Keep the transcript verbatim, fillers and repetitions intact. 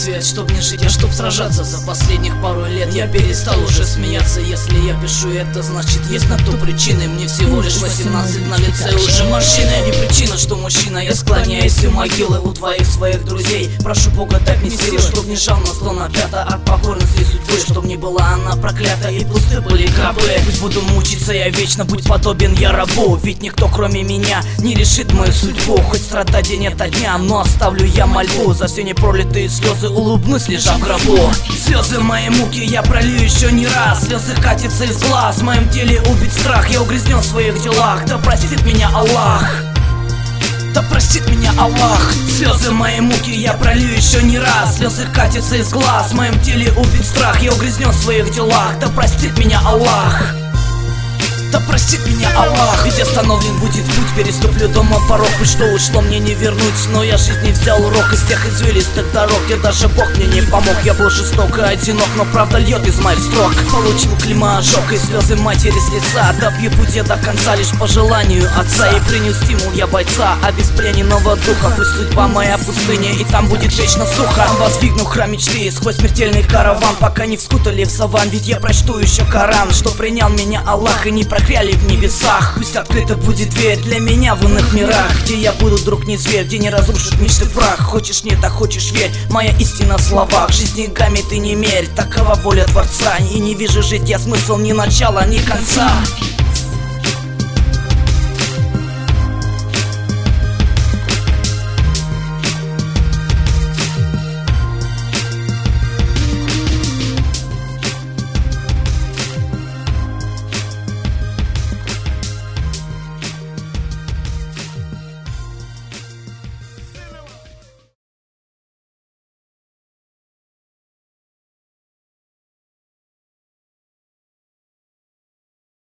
свет, чтоб не жить, а чтоб сражаться. За последних пару лет я перестал уже смеяться. Если я пишу это, значит есть на то причины. Мне всего лишь восемнадцать, на лице уже морщины. Не причина, что мужчина, я склоняюсь у могилы у твоих своих друзей. Прошу Бога, дай мне силы, чтоб не жал на сто напято от покорности судьбы, чтоб не была она проклята и пусты были гробы. Пусть буду мучиться я вечно, будь подобен я рабу, ведь никто кроме меня не решит мою судьбу. Хоть страдать день ото дня, но оставлю я мольбу. За все непролитые слезы улыбнусь, лежа в гробу. Слезы моей муки я пролью еще не раз. Слезы катятся из глаз, в моем теле убит страх. Я угрязнен в своих делах, да простит меня Аллах. Да простит меня Аллах. Слезы моей муки я пролью еще не раз. Слезы катятся из глаз, в моем теле убит страх. Я угрязнен в своих делах, да простит меня Аллах. Да простит меня Аллах. Ведь остановлен будет путь, переступлю дома порог. И что ушло мне не вернуть, но я жизнь не взял урок из тех извилистых дорог, где даже Бог мне не помог. Я был жесток и одинок, но правда льет из моих строк. Получил клейма ожог и слезы матери с лица. Добью пути до конца лишь по желанию отца. И принял стимул я бойца, а без плененного духа. Пусть судьба моя пустыня, и там будет вечно сухо. Воздвигну храм мечты сквозь смертельный караван, пока не вскутали в саван. Ведь я прочту еще Коран, что принял меня Аллах и не проклял в небесах. Пусть открыта будет дверь для меня в иных мирах, где я буду друг не зверь, где не разрушит мечты прах. Хочешь нет, а хочешь верь, моя истина в словах. Жизнь деньгами ты не мерь, такова воля Творца. И не вижу жить я смысл ни начала, ни конца.